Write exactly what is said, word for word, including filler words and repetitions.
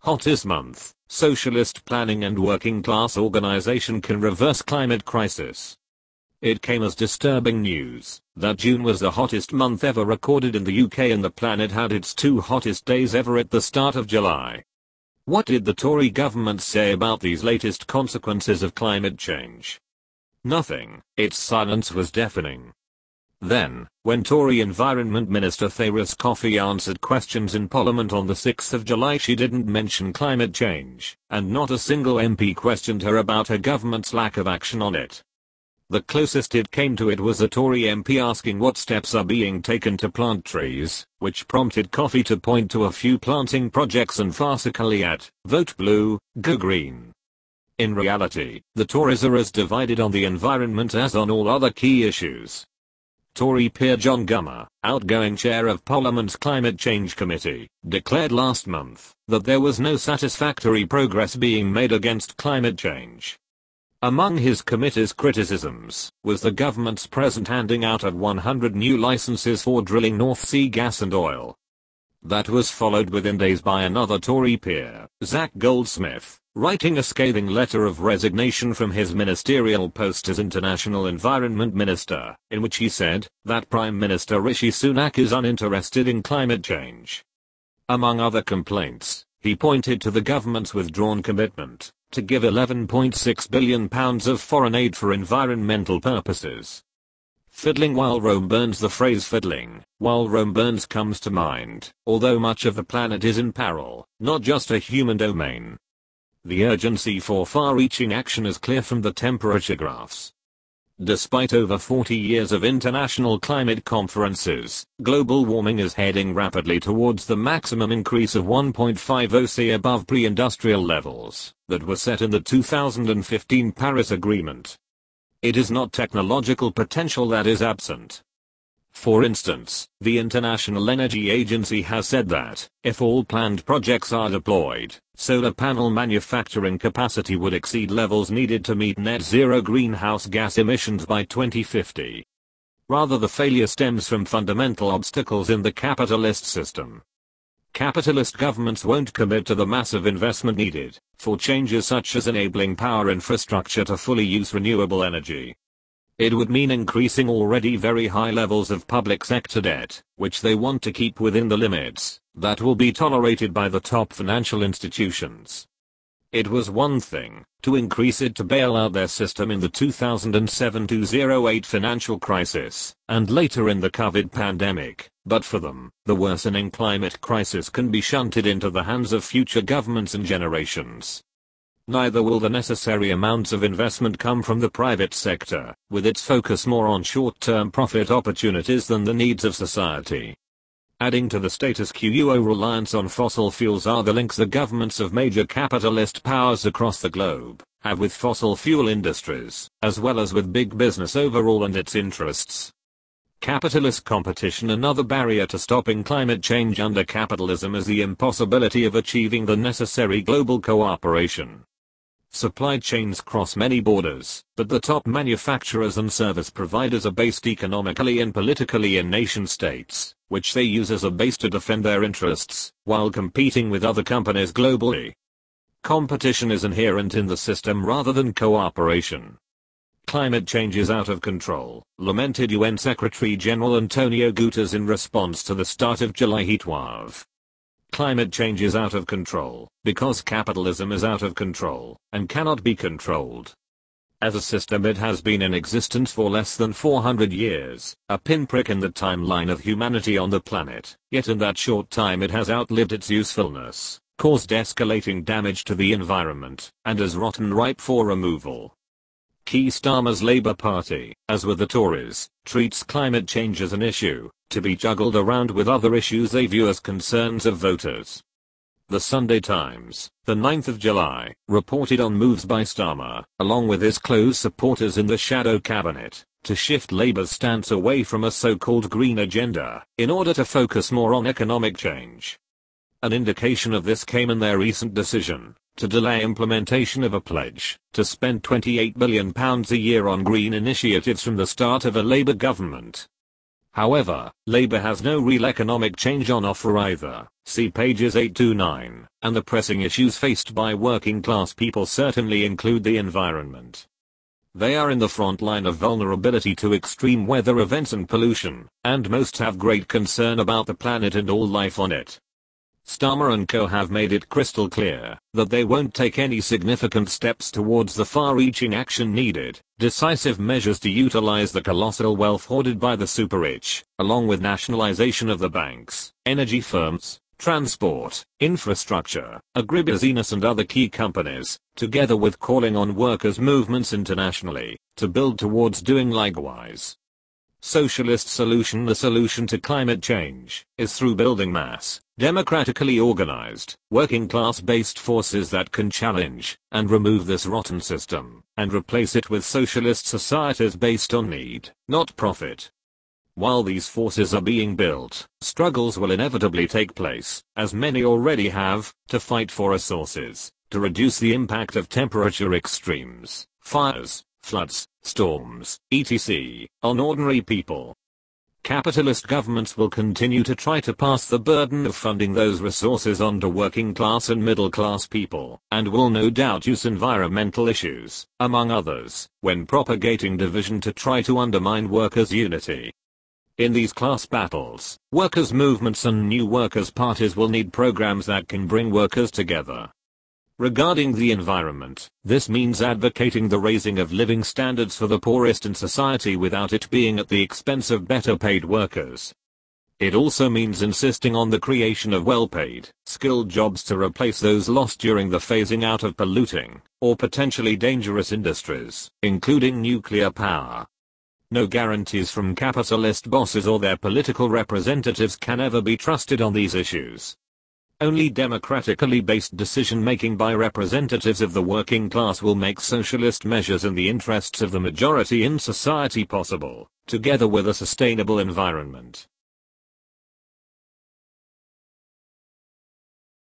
Hottest month, Socialist Planning and Working Class Organization can reverse climate crisis. It came as disturbing news that June was the hottest month ever recorded in the U K and the planet had its two hottest days ever at the start of July. What did the Tory government say about these latest consequences of climate change? Nothing. Its silence was deafening. Then, when Tory Environment Minister Thérèse Coffey answered questions in Parliament on the sixth of July, she didn't mention climate change, and not a single M P questioned her about her government's lack of action on it. The closest it came to it was a Tory M P asking what steps are being taken to plant trees, which prompted Coffey to point to a few planting projects and farcically add, "Vote blue, go green." In reality, the Tories are as divided on the environment as on all other key issues. Tory peer John Gummer, outgoing chair of Parliament's Climate Change Committee, declared last month that there was no satisfactory progress being made against climate change. Among his committee's criticisms was the government's present handing out of one hundred new licenses for drilling North Sea gas and oil. That was followed within days by another Tory peer, Zac Goldsmith, writing a scathing letter of resignation from his ministerial post as International Environment Minister, in which he said that Prime Minister Rishi Sunak is uninterested in climate change. Among other complaints, he pointed to the government's withdrawn commitment to give eleven point six billion pounds of foreign aid for environmental purposes. Fiddling while Rome burns. The phrase fiddling while Rome burns comes to mind, although much of the planet is in peril, not just a human domain. The urgency for far-reaching action is clear from the temperature graphs. Despite over forty years of international climate conferences, global warming is heading rapidly towards the maximum increase of one point five degrees Celsius above pre-industrial levels that were set in the two thousand fifteen Paris Agreement. It is not technological potential that is absent. For instance, the International Energy Agency has said that, if all planned projects are deployed, solar panel manufacturing capacity would exceed levels needed to meet net zero greenhouse gas emissions by twenty fifty. Rather, the failure stems from fundamental obstacles in the capitalist system. Capitalist governments won't commit to the massive investment needed for changes such as enabling power infrastructure to fully use renewable energy. It would mean increasing already very high levels of public sector debt, which they want to keep within the limits that will be tolerated by the top financial institutions. It was one thing to increase it to bail out their system in the two thousand seven to two thousand eight financial crisis, and later in the COVID pandemic, but for them, the worsening climate crisis can be shunted into the hands of future governments and generations. Neither will the necessary amounts of investment come from the private sector, with its focus more on short-term profit opportunities than the needs of society. Adding to the status quo, reliance on fossil fuels are the links the governments of major capitalist powers across the globe have with fossil fuel industries, as well as with big business overall and its interests. Capitalist competition. Another barrier to stopping climate change under capitalism is the impossibility of achieving the necessary global cooperation. Supply chains cross many borders, but the top manufacturers and service providers are based economically and politically in nation states, which they use as a base to defend their interests, while competing with other companies globally. Competition is inherent in the system rather than cooperation. Climate change is out of control, lamented U N Secretary-General Antonio Guterres in response to the start of July heatwave. Climate change is out of control because capitalism is out of control and cannot be controlled. As a system, it has been in existence for less than four hundred years, a pinprick in the timeline of humanity on the planet, yet in that short time it has outlived its usefulness, caused escalating damage to the environment, and is rotten ripe for removal. Keir Starmer's Labour Party, as with the Tories, treats climate change as an issue to be juggled around with other issues they view as concerns of voters. The Sunday Times, the ninth of July, reported on moves by Starmer, along with his close supporters in the shadow cabinet, to shift Labour's stance away from a so-called green agenda, in order to focus more on economic change. An indication of this came in their recent decision to delay implementation of a pledge to spend twenty-eight billion pounds a year on green initiatives from the start of a Labour government. However, Labour has no real economic change on offer either. See pages eight to nine, and the pressing issues faced by working class people certainly include the environment. They are in the front line of vulnerability to extreme weather events and pollution, and most have great concern about the planet and all life on it. Starmer and co have made it crystal clear that they won't take any significant steps towards the far-reaching action needed, decisive measures to utilize the colossal wealth hoarded by the super-rich, along with nationalization of the banks, energy firms, transport, infrastructure, agribusiness and other key companies, together with calling on workers' movements internationally to build towards doing likewise. Socialist solution. The solution to climate change is through building mass, democratically organized, working class based forces that can challenge and remove this rotten system and replace it with socialist societies based on need, not profit. While these forces are being built, struggles will inevitably take place, as many already have, to fight for resources, to reduce the impact of temperature extremes, fires, floods, storms, et cetera, on ordinary people. Capitalist governments will continue to try to pass the burden of funding those resources on to working class and middle class people, and will no doubt use environmental issues, among others, when propagating division to try to undermine workers' unity. In these class battles, workers' movements and new workers' parties will need programs that can bring workers together. Regarding the environment, this means advocating the raising of living standards for the poorest in society without it being at the expense of better paid workers. It also means insisting on the creation of well-paid, skilled jobs to replace those lost during the phasing out of polluting, or potentially dangerous industries, including nuclear power. No guarantees from capitalist bosses or their political representatives can ever be trusted on these issues. Only democratically based decision-making by representatives of the working class will make socialist measures in the interests of the majority in society possible, together with a sustainable environment.